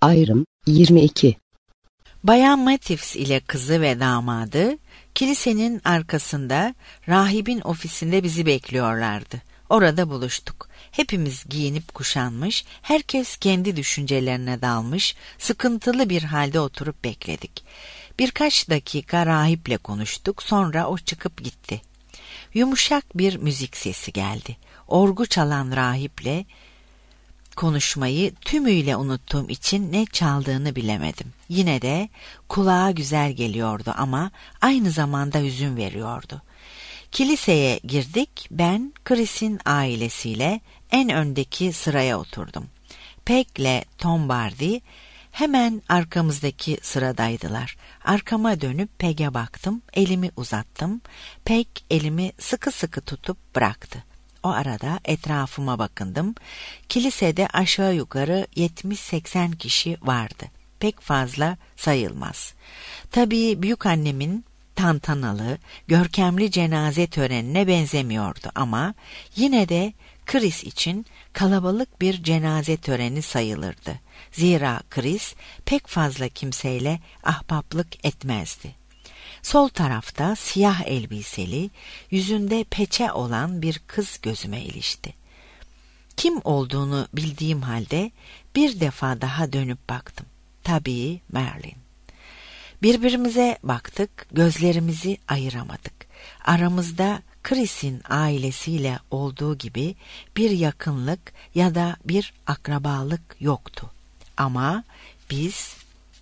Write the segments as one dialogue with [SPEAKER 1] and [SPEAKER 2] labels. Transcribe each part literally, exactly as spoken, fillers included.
[SPEAKER 1] Ayrım yirmi iki.
[SPEAKER 2] Bayan Matthews ile kızı ve damadı kilisenin arkasında rahibin ofisinde bizi bekliyorlardı. Orada buluştuk. Hepimiz giyinip kuşanmış, herkes kendi düşüncelerine dalmış, sıkıntılı bir halde oturup bekledik. Birkaç dakika rahiple konuştuk, sonra o çıkıp gitti. Yumuşak bir müzik sesi geldi. Orgu çalan rahiple konuşmayı tümüyle unuttuğum için ne çaldığını bilemedim. Yine de kulağa güzel geliyordu ama aynı zamanda hüzün veriyordu. Kiliseye girdik, ben Chris'in ailesiyle en öndeki sıraya oturdum. Peg'le Tom Bardi hemen arkamızdaki sıradaydılar. Arkama dönüp Peg'e baktım, elimi uzattım. Peg elimi sıkı sıkı tutup bıraktı. O arada etrafıma bakındım. Kilisede aşağı yukarı yetmiş seksen kişi vardı. Pek fazla sayılmaz. Tabii büyükannemin tantanalı, görkemli cenaze törenine benzemiyordu ama yine de Chris için kalabalık bir cenaze töreni sayılırdı. Zira Chris pek fazla kimseyle ahbaplık etmezdi. Sol tarafta siyah elbiseli, yüzünde peçe olan bir kız gözüme ilişti. Kim olduğunu bildiğim halde bir defa daha dönüp baktım. Tabii Marilyn. Birbirimize baktık, gözlerimizi ayıramadık. Aramızda Chris'in ailesiyle olduğu gibi bir yakınlık ya da bir akrabalık yoktu. Ama biz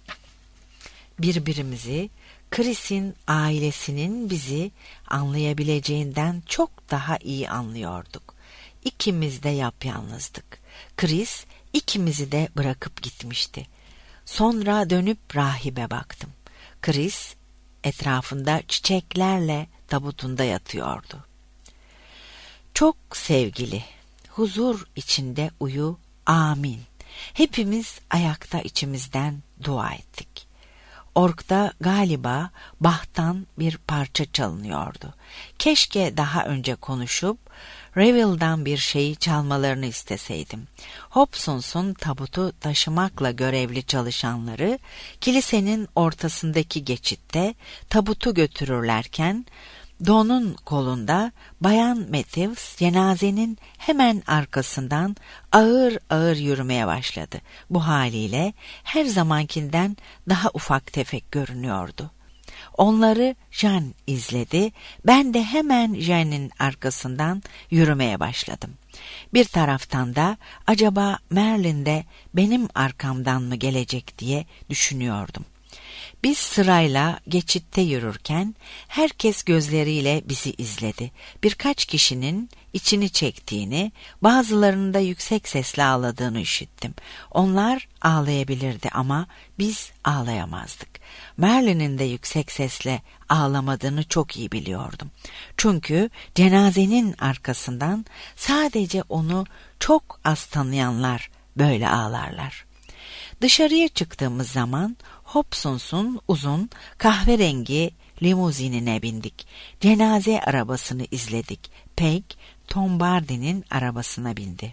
[SPEAKER 2] birbirimizi Chris'in ailesinin bizi anlayabileceğinden çok daha iyi anlıyorduk. İkimiz de yapyalnızdık. Chris ikimizi de bırakıp gitmişti. Sonra dönüp rahibe baktım. Chris etrafında çiçeklerle tabutunda yatıyordu. Çok sevgili, huzur içinde uyu, amin. Hepimiz ayakta içimizden dua ettik. Org'da galiba Bach'tan bir parça çalınıyordu. Keşke daha önce konuşup Ravel'dan bir şeyi çalmalarını isteseydim. Hobsons'un tabutu taşımakla görevli çalışanları kilisenin ortasındaki geçitte tabutu götürürlerken Don'un kolunda Bayan Matthews cenazenin hemen arkasından ağır ağır yürümeye başladı. Bu haliyle her zamankinden daha ufak tefek görünüyordu. Onları Jean izledi, ben de hemen Jean'in arkasından yürümeye başladım. Bir taraftan da acaba Marilyn de benim arkamdan mı gelecek diye düşünüyordum. Biz sırayla geçitte yürürken herkes gözleriyle bizi izledi. Birkaç kişinin içini çektiğini, bazılarının da yüksek sesle ağladığını işittim. Onlar ağlayabilirdi ama biz ağlayamazdık. Marilyn'in de yüksek sesle ağlamadığını çok iyi biliyordum. Çünkü cenazenin arkasından sadece onu çok az tanıyanlar böyle ağlarlar. Dışarıya çıktığımız zaman Hobsons'un uzun kahverengi limuzinine bindik. Cenaze arabasını izledik. Peg, Tom Bardi'nin arabasına bindi.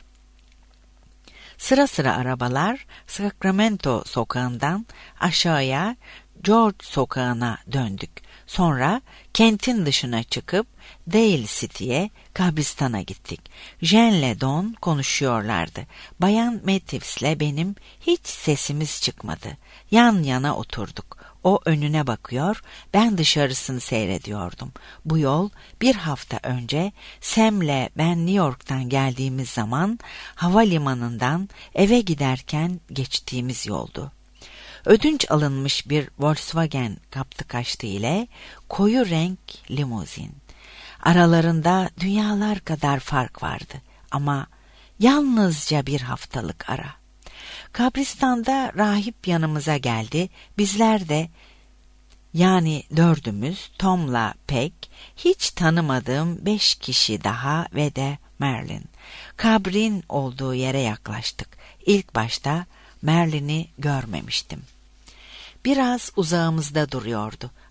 [SPEAKER 2] Sıra sıra arabalar Sacramento sokağından aşağıya George sokağına döndük. Sonra kentin dışına çıkıp Dale City'ye, kabristana gittik. Jean'le Don konuşuyorlardı. Bayan Matthews'le benim hiç sesimiz çıkmadı. Yan yana oturduk. O önüne bakıyor, ben dışarısını seyrediyordum. Bu yol bir hafta önce Sam'le ben New York'tan geldiğimiz zaman havalimanından eve giderken geçtiğimiz yoldu. Ödünç alınmış bir Volkswagen kaptı kaçtı ile koyu renk limuzin. Aralarında dünyalar kadar fark vardı ama yalnızca bir haftalık ara. Kabristan'da rahip yanımıza geldi. Bizler de, yani dördümüz, Tom'la Peg, hiç tanımadığım beş kişi daha ve de Marilyn. Kabrin olduğu yere yaklaştık. İlk başta Marilyn'i görmemiştim. Biraz uzağımızda duruyordu.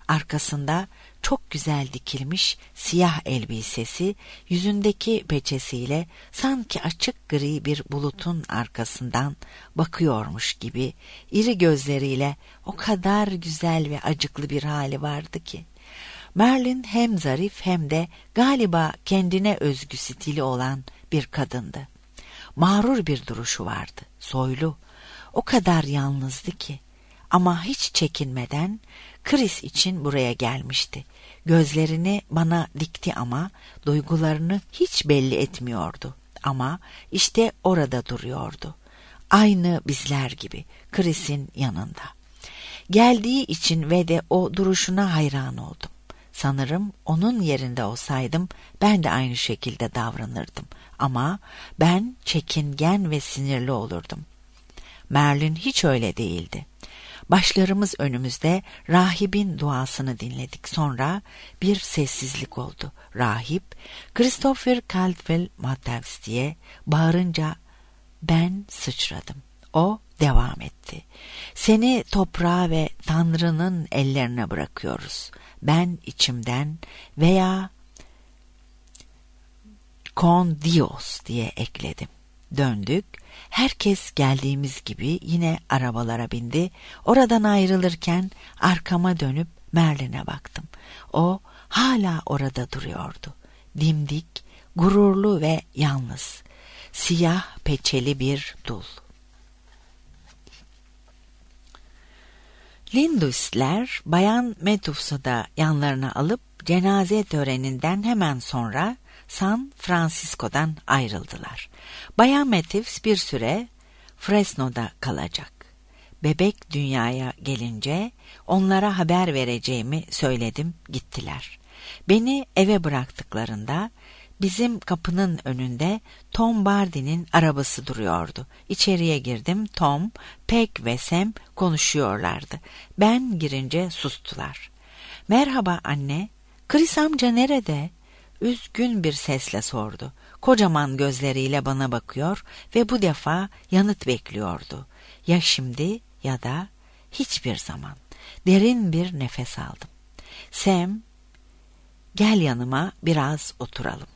[SPEAKER 2] Arkasında çok güzel dikilmiş siyah elbisesi, yüzündeki peçesiyle sanki açık gri bir bulutun arkasından bakıyormuş gibi iri gözleriyle o kadar güzel ve acıklı bir hali vardı ki. Marilyn hem zarif hem de galiba kendine özgü stili olan bir kadındı. Mağrur bir duruşu vardı, soylu, o kadar yalnızdı ki. Ama hiç çekinmeden Chris için buraya gelmişti. Gözlerini bana dikti ama duygularını hiç belli etmiyordu. Ama işte orada duruyordu. Aynı bizler gibi Chris'in yanında. Geldiği için ve de o duruşuna hayran oldum. Sanırım onun yerinde olsaydım ben de aynı şekilde davranırdım. Ama ben çekingen ve sinirli olurdum. Marilyn hiç öyle değildi. Başlarımız önümüzde rahibin duasını dinledik. Sonra bir sessizlik oldu. Rahip, Christopher Caldwell Matthews diye bağırınca ben sıçradım. O devam etti. Seni toprağa ve Tanrı'nın ellerine bırakıyoruz. Ben içimden veya con Dios diye ekledim. Döndük. Herkes geldiğimiz gibi yine arabalara bindi. Oradan ayrılırken arkama dönüp Marilyn'e baktım. O hala orada duruyordu. Dimdik, gururlu ve yalnız. Siyah peçeli bir dul. Lindus'ler Bayan Matthews'u da yanlarına alıp cenaze töreninden hemen sonra San Francisco'dan ayrıldılar. Bayan Matthews bir süre Fresno'da kalacak. Bebek dünyaya gelince onlara haber vereceğimi söyledim, gittiler. Beni eve bıraktıklarında bizim kapının önünde Tom Bardy'nin arabası duruyordu. İçeriye girdim. Tom, Peg ve Sam konuşuyorlardı. Ben girince sustular. "Merhaba anne, Chris amca nerede?" Üzgün bir sesle sordu. Kocaman gözleriyle bana bakıyor ve bu defa yanıt bekliyordu. Ya şimdi ya da hiçbir zaman. Derin bir nefes aldım. Sam, gel yanıma biraz oturalım.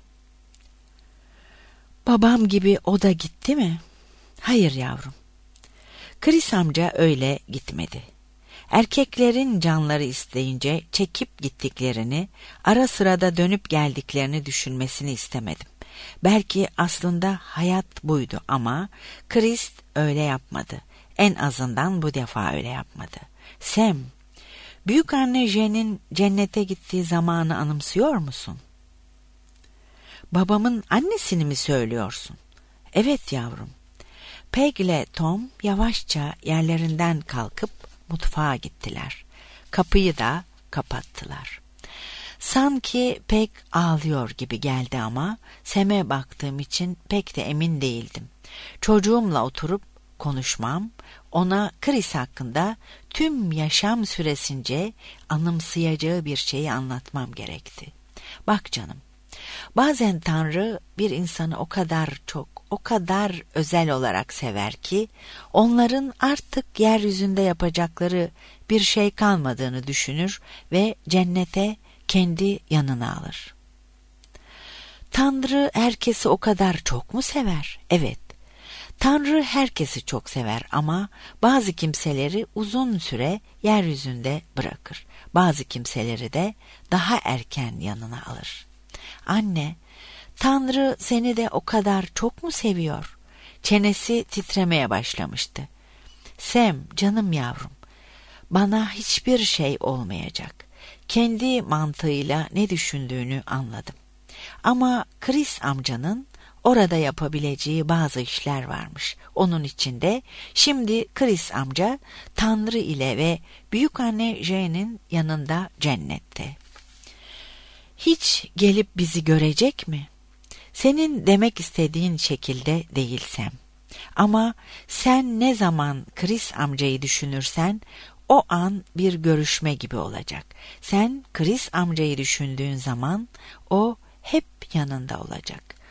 [SPEAKER 2] Babam gibi o da gitti mi? Hayır yavrum. Chris amca öyle gitmedi. Erkeklerin canları isteyince çekip gittiklerini, ara sırada dönüp geldiklerini düşünmesini istemedim. Belki aslında hayat buydu ama Chris öyle yapmadı. En azından bu defa öyle yapmadı. Sam, büyük anne Jane'in cennete gittiği zamanı anımsıyor musun? Babamın annesini mi söylüyorsun? Evet yavrum. Peg ile Tom yavaşça yerlerinden kalkıp mutfağa gittiler. Kapıyı da kapattılar. Sanki Peg ağlıyor gibi geldi ama Sam'e baktığım için pek de emin değildim. Çocuğumla oturup konuşmam, ona Chris hakkında tüm yaşam süresince anımsayacağı bir şeyi anlatmam gerekti. Bak canım, bazen Tanrı bir insanı o kadar çok, o kadar özel olarak sever ki onların artık yeryüzünde yapacakları bir şey kalmadığını düşünür ve cennete kendi yanına alır. Tanrı herkesi o kadar çok mu sever? Evet. Tanrı herkesi çok sever ama bazı kimseleri uzun süre yeryüzünde bırakır. Bazı kimseleri de daha erken yanına alır. Anne, Tanrı seni de o kadar çok mu seviyor? Çenesi titremeye başlamıştı. Sam, canım yavrum, bana hiçbir şey olmayacak. Kendi mantığıyla ne düşündüğünü anladım. Ama Chris amcanın orada yapabileceği bazı işler varmış. Onun için de şimdi Chris amca Tanrı ile ve büyükanne Jane'in yanında cennette. Hiç gelip bizi görecek mi? Senin demek istediğin şekilde değilsem. Ama sen ne zaman Chris amcayı düşünürsen o an bir görüşme gibi olacak. Sen Chris amcayı düşündüğün zaman o hep yanında olacak.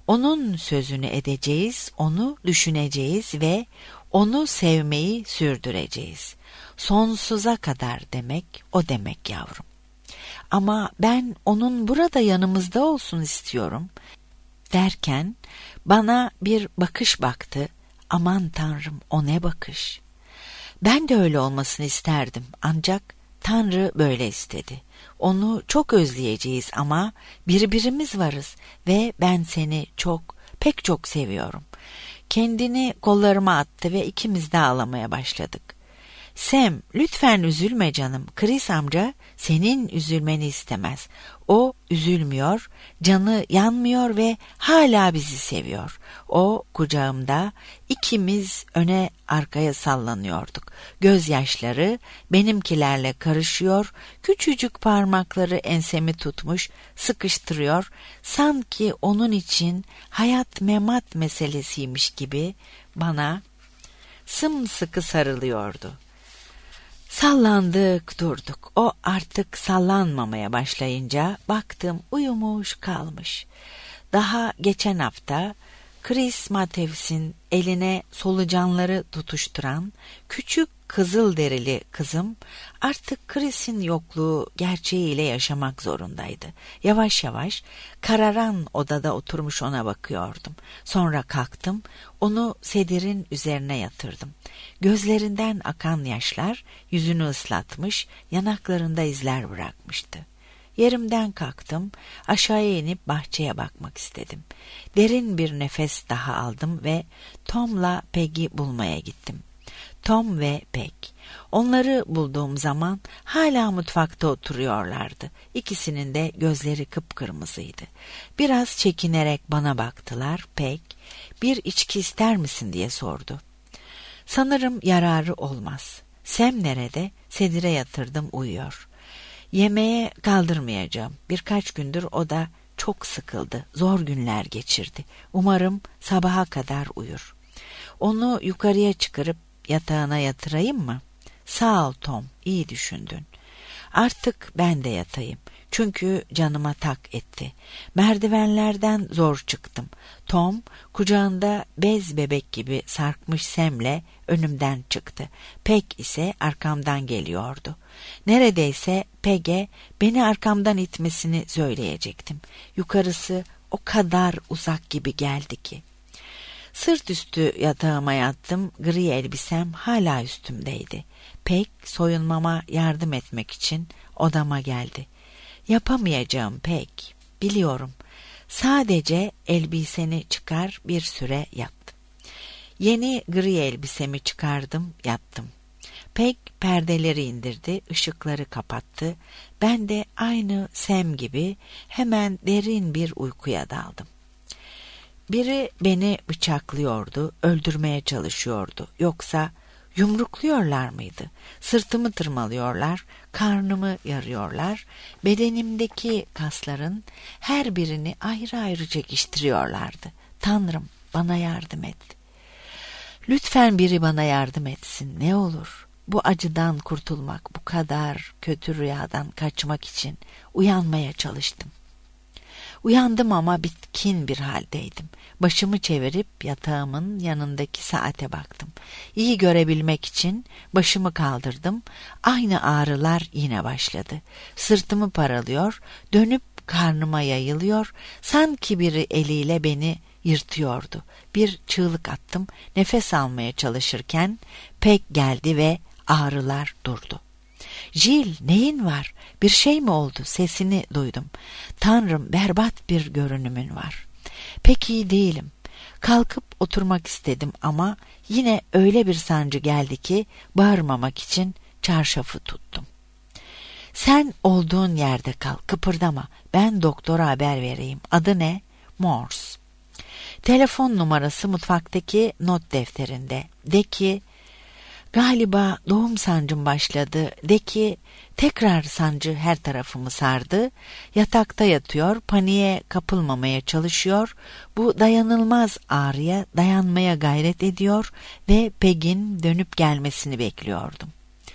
[SPEAKER 2] Onun sözünü edeceğiz, onu düşüneceğiz ve onu sevmeyi sürdüreceğiz. Sonsuza kadar demek o demek yavrum. Ama ben onun burada yanımızda olsun istiyorum derken bana bir bakış baktı. Aman Tanrım, o ne bakış. Ben de öyle olmasını isterdim ancak Tanrı böyle istedi. Onu çok özleyeceğiz ama birbirimiz varız ve ben seni çok, pek çok seviyorum. Kendini kollarıma attı ve ikimiz de ağlamaya başladık. Sam, lütfen üzülme canım. Chris amca senin üzülmeni istemez. O üzülmüyor, canı yanmıyor ve hala bizi seviyor. O kucağımda, ikimiz öne arkaya sallanıyorduk. Gözyaşları benimkilerle karışıyor, küçücük parmakları ensemi tutmuş, sıkıştırıyor. Sanki onun için hayat memat meselesiymiş gibi bana sımsıkı sarılıyordu. Sallandık durduk. O artık sallanmamaya başlayınca baktım uyumuş kalmış. Daha geçen hafta Chris Matthews'in eline solucanları tutuşturan küçük kızılderili kızım artık Chris'in yokluğu gerçeğiyle yaşamak zorundaydı. Yavaş yavaş kararan odada oturmuş ona bakıyordum. Sonra kalktım, onu sedirin üzerine yatırdım. Gözlerinden akan yaşlar yüzünü ıslatmış, yanaklarında izler bırakmıştı. Yerimden kalktım, aşağıya inip bahçeye bakmak istedim. Derin bir nefes daha aldım ve Tom'la Peggy bulmaya gittim. Tom ve Peg. Onları bulduğum zaman hala mutfakta oturuyorlardı. İkisinin de gözleri kıpkırmızıydı. Biraz çekinerek bana baktılar. Peg, bir içki ister misin diye sordu. Sanırım yararı olmaz. Sam nerede? Sedire yatırdım, uyuyor. Yemeğe kaldırmayacağım. Birkaç gündür o da çok sıkıldı. Zor günler geçirdi. Umarım sabaha kadar uyur. Onu yukarıya çıkarıp yatağına yatırayım mı? Sağ ol Tom, iyi düşündün. Artık ben de yatayım. Çünkü canıma tak etti. Merdivenlerden zor çıktım. Tom kucağında bez bebek gibi sarkmış Sam'le önümden çıktı. Peg ise arkamdan geliyordu. Neredeyse Peg'e beni arkamdan itmesini söyleyecektim. Yukarısı o kadar uzak gibi geldi ki. Sırt üstü yatağıma yattım, gri elbisem hala üstümdeydi. Peg soyunmama yardım etmek için odama geldi. Yapamayacağım Peg, biliyorum. Sadece elbiseni çıkar, bir süre yat. Yeni gri elbisemi çıkardım, yattım. Peg perdeleri indirdi, ışıkları kapattı. Ben de aynı Sam gibi hemen derin bir uykuya daldım. Biri beni bıçaklıyordu, öldürmeye çalışıyordu. Yoksa yumrukluyorlar mıydı? Sırtımı tırmalıyorlar, karnımı yarıyorlar, bedenimdeki kasların her birini ayrı ayrı çekiştiriyorlardı. Tanrım, bana yardım et. Lütfen biri bana yardım etsin, ne olur. Bu acıdan kurtulmak, bu kadar kötü rüyadan kaçmak için uyanmaya çalıştım. Uyandım ama bitkin bir haldeydim. Başımı çevirip yatağımın yanındaki saate baktım. İyi görebilmek için başımı kaldırdım. Aynı ağrılar yine başladı. Sırtımı paralıyor, dönüp karnıma yayılıyor. Sanki biri eliyle beni yırtıyordu. Bir çığlık attım. Nefes almaya çalışırken Peg geldi ve ağrılar durdu. Jill, neyin var? Bir şey mi oldu? Sesini duydum. Tanrım, berbat bir görünümün var. Pek iyi değilim. Kalkıp oturmak istedim ama yine öyle bir sancı geldi ki bağırmamak için çarşafı tuttum. Sen olduğun yerde kal, kıpırdama. Ben doktora haber vereyim. Adı ne? Morse. Telefon numarası mutfaktaki not defterinde. De ki, galiba doğum sancım başladı. De ki, tekrar sancı her tarafımı sardı. Yatakta yatıyor, paniğe kapılmamaya çalışıyor. Bu dayanılmaz ağrıya dayanmaya gayret ediyor ve Peg'in dönüp gelmesini bekliyordum.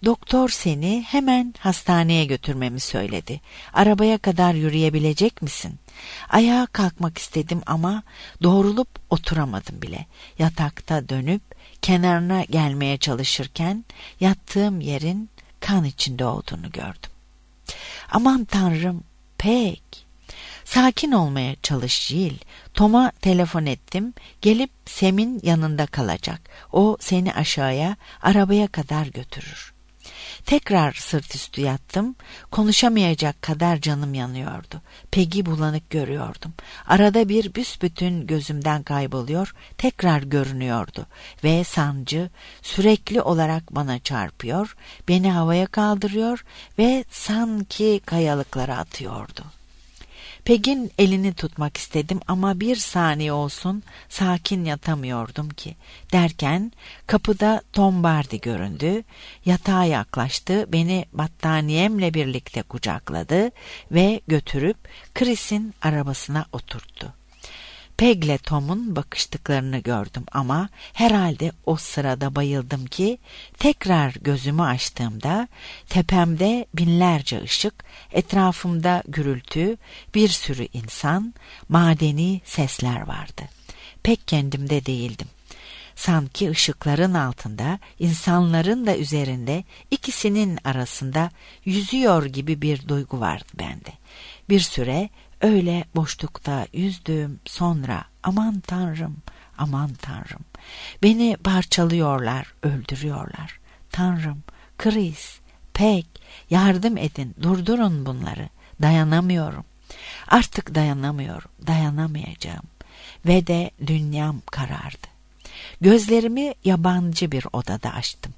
[SPEAKER 2] Doktor seni hemen hastaneye götürmemi söyledi. Arabaya kadar yürüyebilecek misin? Ayağa kalkmak istedim ama doğrulup oturamadım bile. Yatakta dönüp kenarına gelmeye çalışırken yattığım yerin kan içinde olduğunu gördüm. Aman Tanrım, pek. Sakin olmaya çalış Jill. Tom'a telefon ettim. Gelip Sam'in yanında kalacak. O seni aşağıya, arabaya kadar götürür. Tekrar sırt üstü yattım. Konuşamayacak kadar canım yanıyordu. Peggy bulanık görüyordum. Arada bir büsbütün gözümden kayboluyor, tekrar görünüyordu. Ve sancı sürekli olarak bana çarpıyor, beni havaya kaldırıyor ve sanki kayalıklara atıyordu. Peg'in elini tutmak istedim ama bir saniye olsun sakin yatamıyordum ki. Derken kapıda Tom Bardi göründü, yatağa yaklaştı, beni battaniyemle birlikte kucakladı ve götürüp Chris'in arabasına oturttu. Peg'le Tom'un bakıştıklarını gördüm ama herhalde o sırada bayıldım ki tekrar gözümü açtığımda tepemde binlerce ışık, etrafımda gürültü, bir sürü insan, madeni sesler vardı. Pek kendimde değildim. Sanki ışıkların altında, insanların da üzerinde, ikisinin arasında yüzüyor gibi bir duygu vardı bende. Bir süre öyle boşlukta yüzdüm, sonra aman Tanrım, aman Tanrım. Beni parçalıyorlar, öldürüyorlar. Tanrım, Chris, Peg, yardım edin, durdurun bunları. Dayanamıyorum. Artık dayanamıyorum, dayanamayacağım. Ve de dünyam karardı. Gözlerimi yabancı bir odada açtım.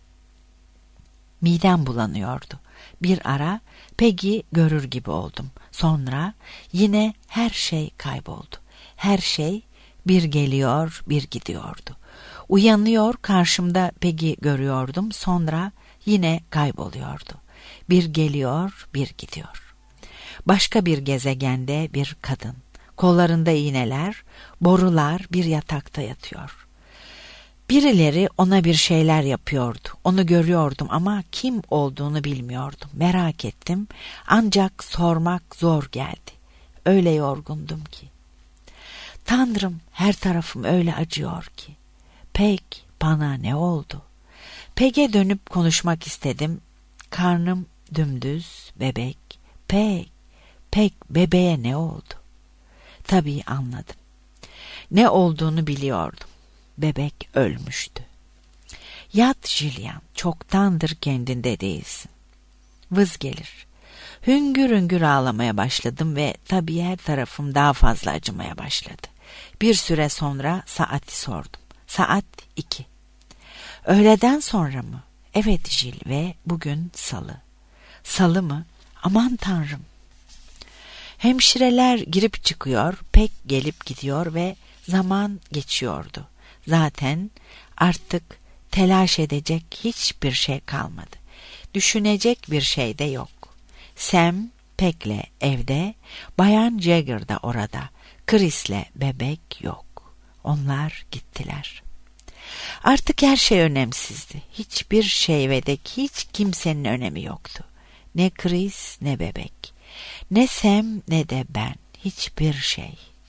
[SPEAKER 2] Midem bulanıyordu. Bir ara Peggy görür gibi oldum. Sonra yine her şey kayboldu. Her şey bir geliyor, bir gidiyordu. Uyanıyor, karşımda Peggy görüyordum. Sonra yine kayboluyordu. Bir geliyor, bir gidiyor. Başka bir gezegende bir kadın. Kollarında iğneler, borular, bir yatakta yatıyor. Birileri ona bir şeyler yapıyordu. Onu görüyordum ama kim olduğunu bilmiyordum. Merak ettim. Ancak sormak zor geldi. Öyle yorgundum ki. Tanrım, her tarafım öyle acıyor ki. Peg, bana ne oldu? Peg'e dönüp konuşmak istedim. Karnım dümdüz, bebek. Peg, Peg, bebeğe ne oldu? Tabii anladım. Ne olduğunu biliyordum. Bebek ölmüştü. Yat Jillian, çoktandır kendinde değilsin. Vız gelir. Hüngür hüngür ağlamaya başladım ve tabii her tarafım daha fazla acımaya başladı. Bir süre sonra saati sordum. Saat iki. Öğleden sonra mı? Evet Jill, ve bugün salı. Salı mı? Aman Tanrım. Hemşireler girip çıkıyor, Peg gelip gidiyor ve zaman geçiyordu. Zaten artık telaş edecek hiçbir şey kalmadı. Düşünecek bir şey de yok. Sam, Peg'le evde, Bayan Jagger da orada. Chris'le bebek yok. Onlar gittiler. Artık her şey önemsizdi. Hiçbir şey ve de hiç kimsenin önemi yoktu. Ne Chris ne bebek. Ne Sam ne de ben. Hiçbir şey.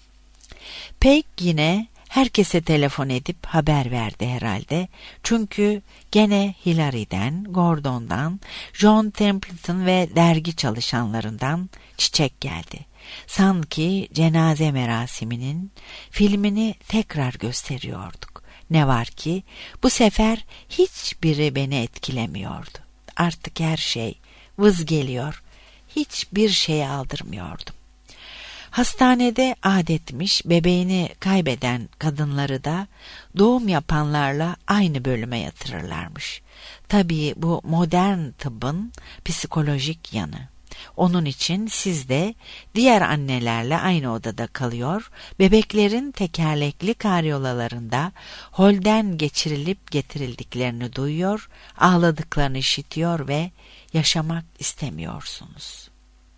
[SPEAKER 2] Peg yine herkese telefon edip haber verdi herhalde. Çünkü gene Hilary'den, Gordon'dan, John Templeton ve dergi çalışanlarından çiçek geldi. Sanki cenaze merasiminin filmini tekrar gösteriyorduk. Ne var ki bu sefer hiçbiri beni etkilemiyordu. Artık her şey vız geliyor. Hiçbir şey aldırmıyordum. Hastanede adetmiş, bebeğini kaybeden kadınları da doğum yapanlarla aynı bölüme yatırırlarmış. Tabii bu modern tıbbın psikolojik yanı. Onun için siz de diğer annelerle aynı odada kalıyor, bebeklerin tekerlekli karyolalarında holden geçirilip getirildiklerini duyuyor, ağladıklarını işitiyor ve yaşamak istemiyorsunuz.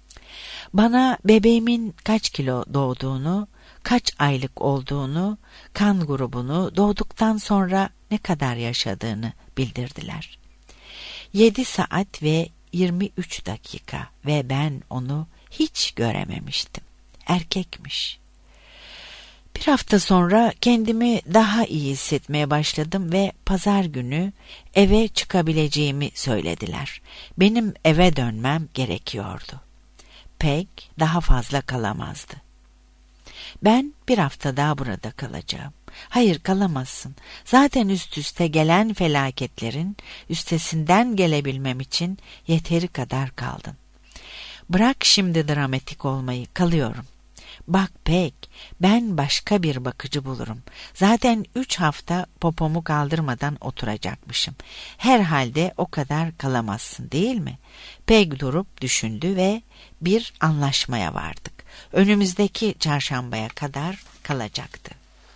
[SPEAKER 2] Bana bebeğimin kaç kilo doğduğunu, kaç aylık olduğunu, kan grubunu, doğduktan sonra ne kadar yaşadığını bildirdiler. Yedi saat ve yirmi üç dakika ve ben onu hiç görememiştim. Erkekmiş. Bir hafta sonra kendimi daha iyi hissetmeye başladım ve pazar günü eve çıkabileceğimi söylediler. Benim eve dönmem gerekiyordu. Peg daha fazla kalamazdı. Ben bir hafta daha burada kalacağım. Hayır, kalamazsın. Zaten üst üste gelen felaketlerin üstesinden gelebilmem için yeteri kadar kaldın. Bırak şimdi dramatik olmayı, kalıyorum. Bak Peg, ben başka bir bakıcı bulurum. Zaten üç hafta popomu kaldırmadan oturacakmışım. Herhalde o kadar kalamazsın, değil mi? Peg durup düşündü ve bir anlaşmaya vardık. Önümüzdeki çarşambaya kadar kalacaktı.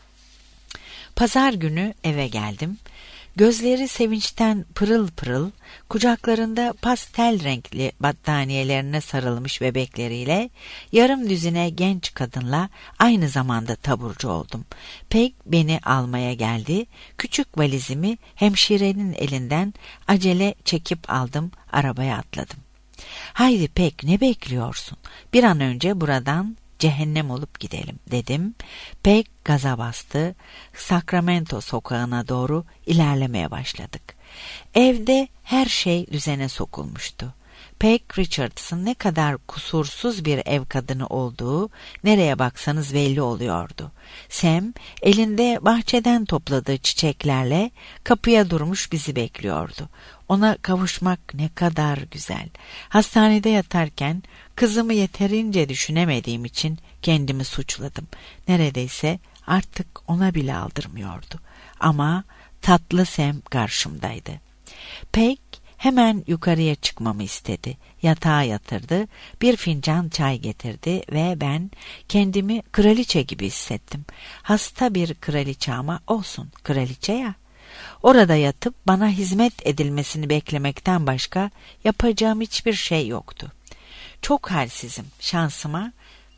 [SPEAKER 2] Pazar günü eve geldim. Gözleri sevinçten pırıl pırıl, kucaklarında pastel renkli battaniyelerine sarılmış bebekleriyle yarım düzine genç kadınla aynı zamanda taburcu oldum. Peg beni almaya geldi. Küçük valizimi hemşirenin elinden acele çekip aldım, arabaya atladım. Haydi Peg, ne bekliyorsun? Bir an önce buradan cehennem olup gidelim dedim. Peg gaza bastı. Sacramento sokağına doğru ilerlemeye başladık. Evde her şey düzene sokulmuştu. Peg Richards'ın ne kadar kusursuz bir ev kadını olduğu nereye baksanız belli oluyordu. Sam elinde bahçeden topladığı çiçeklerle kapıya durmuş bizi bekliyordu. Ona kavuşmak ne kadar güzel. Hastanede yatarken kızımı yeterince düşünemediğim için kendimi suçladım. Neredeyse artık ona bile aldırmıyordu. Ama tatlı Sam karşımdaydı. Peg hemen yukarıya çıkmamı istedi. Yatağa yatırdı, bir fincan çay getirdi ve ben kendimi kraliçe gibi hissettim. Hasta bir kraliçe ama olsun, kraliçe ya. Orada yatıp bana hizmet edilmesini beklemekten başka yapacağım hiçbir şey yoktu. Çok halsizim, şansıma.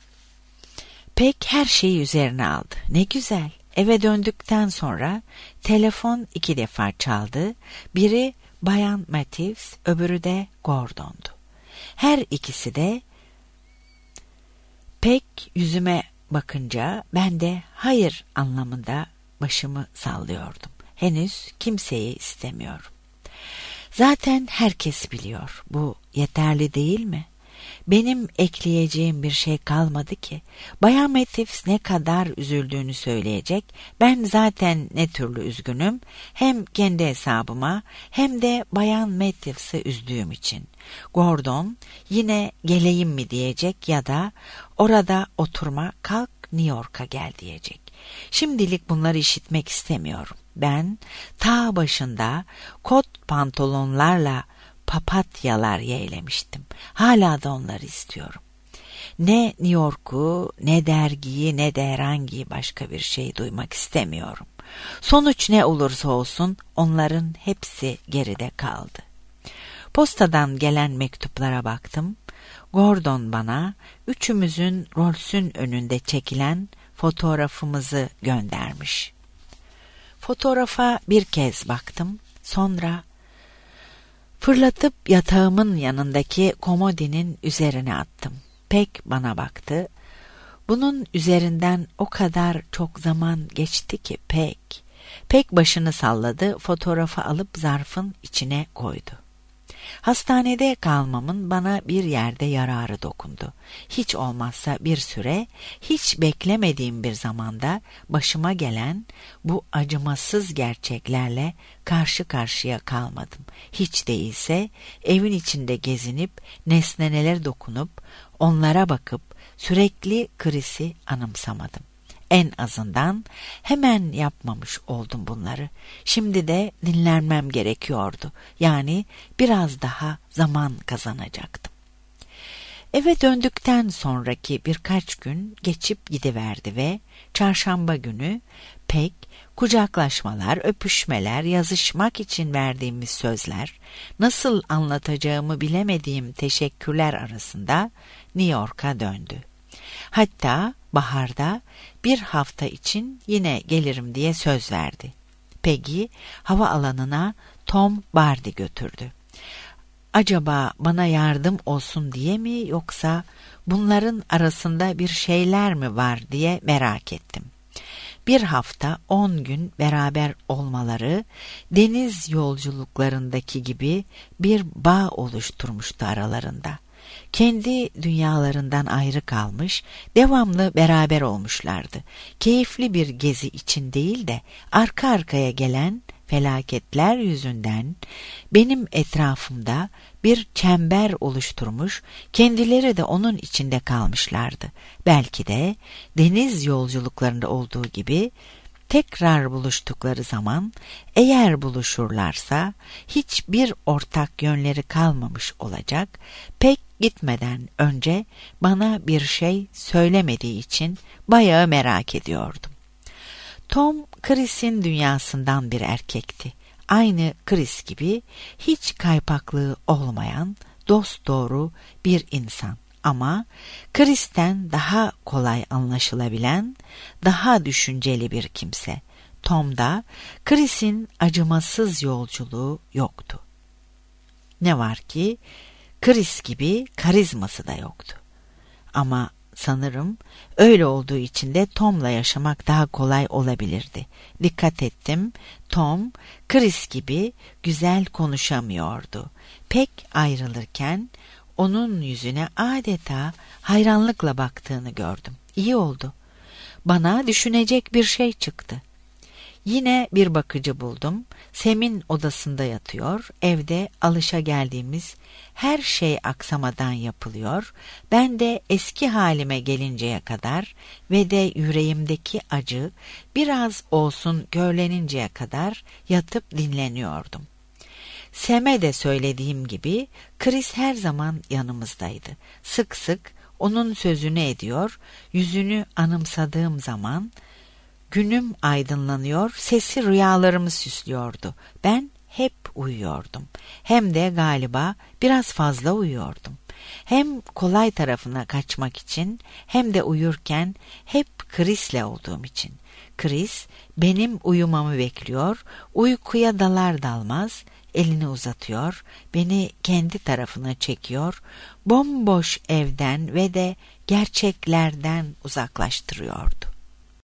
[SPEAKER 2] Peg her şeyi üzerine aldı. Ne güzel. Eve döndükten sonra telefon iki defa çaldı. Biri Bayan Matthews, öbürü de Gordon'du. Her ikisi de Peg yüzüme bakınca ben de hayır anlamında başımı sallıyordum. Henüz kimseyi istemiyorum. Zaten herkes biliyor. Bu yeterli değil mi? Benim ekleyeceğim bir şey kalmadı ki. Bayan Matthews ne kadar üzüldüğünü söyleyecek. Ben zaten ne türlü üzgünüm. Hem kendi hesabıma hem de Bayan Matthews'ı üzdüğüm için. Gordon yine geleyim mi diyecek ya da orada oturma, kalk New York'a gel diyecek. Şimdilik bunları işitmek istemiyorum. Ben ta başında kot pantolonlarla papatyalar yeğlemiştim. Hala da onları istiyorum. Ne New York'u, ne dergiyi, ne de herhangi başka bir şey duymak istemiyorum. Sonuç ne olursa olsun onların hepsi geride kaldı. Postadan gelen mektuplara baktım. Gordon bana üçümüzün Rolls'ün önünde çekilen fotoğrafımızı göndermiş. Fotoğrafa bir kez baktım, sonra fırlatıp yatağımın yanındaki komodinin üzerine attım. Peg bana baktı. Bunun üzerinden o kadar çok zaman geçti ki Peg. Peg başını salladı, fotoğrafı alıp zarfın içine koydu. Hastanede kalmamın bana bir yerde yararı dokundu. Hiç olmazsa bir süre, hiç beklemediğim bir zamanda başıma gelen bu acımasız gerçeklerle karşı karşıya kalmadım. Hiç değilse evin içinde gezinip, nesnelere dokunup, onlara bakıp sürekli krizi anımsamadım. En azından hemen yapmamış oldum bunları. Şimdi de dinlenmem gerekiyordu. Yani biraz daha zaman kazanacaktım. Eve döndükten sonraki birkaç gün geçip gidiverdi ve çarşamba günü Peg kucaklaşmalar, öpüşmeler, yazışmak için verdiğimiz sözler, nasıl anlatacağımı bilemediğim teşekkürler arasında New York'a döndü. Hatta baharda bir hafta için yine gelirim diye söz verdi. Peggy havaalanına Tom Bardi götürdü. Acaba bana yardım olsun diye mi, yoksa bunların arasında bir şeyler mi var diye merak ettim. Bir hafta on gün beraber olmaları deniz yolculuklarındaki gibi bir bağ oluşturmuştu aralarında. Kendi dünyalarından ayrı kalmış, devamlı beraber olmuşlardı. Keyifli bir gezi için değil de arka arkaya gelen felaketler yüzünden benim etrafımda bir çember oluşturmuş, kendileri de onun içinde kalmışlardı. Belki de deniz yolculuklarında olduğu gibi tekrar buluştukları zaman, eğer buluşurlarsa hiçbir ortak yönleri kalmamış olacak. Pek gitmeden önce bana bir şey söylemediği için bayağı merak ediyordum. Tom, Chris'in dünyasından bir erkekti. Aynı Chris gibi hiç kaypaklığı olmayan, dosdoğru bir insan. Ama Chris'ten daha kolay anlaşılabilen, daha düşünceli bir kimse. Tom'da Chris'in acımasız yolculuğu yoktu. Ne var ki Chris gibi karizması da yoktu. Ama sanırım öyle olduğu için de Tom'la yaşamak daha kolay olabilirdi. Dikkat ettim, Tom, Chris gibi güzel konuşamıyordu. Pek ayrılırken onun yüzüne adeta hayranlıkla baktığını gördüm. İyi oldu. Bana düşünecek bir şey çıktı. Yine bir bakıcı buldum. Sem'in odasında yatıyor. Evde alışageldiğimiz her şey aksamadan yapılıyor. Ben de eski halime gelinceye kadar ve de yüreğimdeki acı biraz olsun göleninceye kadar yatıp dinleniyordum. Sem'e de söylediğim gibi Chris her zaman yanımızdaydı. Sık sık onun sözünü ediyor, yüzünü anımsadığım zaman günüm aydınlanıyor, sesi rüyalarımı süslüyordu. Ben hep uyuyordum. Hem de galiba biraz fazla uyuyordum. Hem kolay tarafına kaçmak için hem de uyurken hep Chris'le olduğum için. Chris benim uyumamı bekliyor, uykuya dalar dalmaz elini uzatıyor, beni kendi tarafına çekiyor, bomboş evden ve de gerçeklerden uzaklaştırıyordu.